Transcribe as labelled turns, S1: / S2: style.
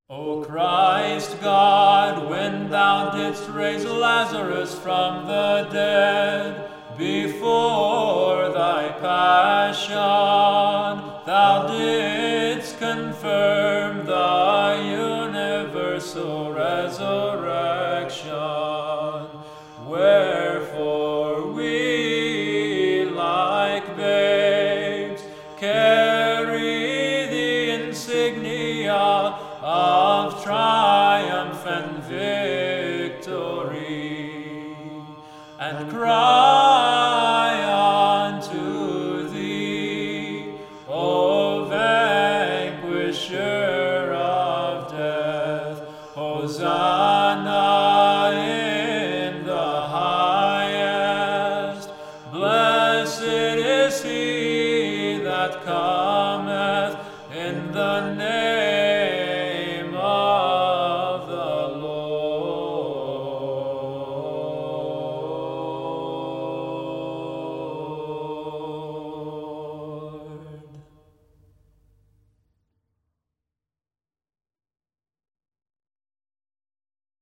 S1: O Christ God, when thou didst raise Lazarus from the dead, before thy passion, thou didst confirm thy universal resurrection. Wherefore we, like babes, carry the insignia of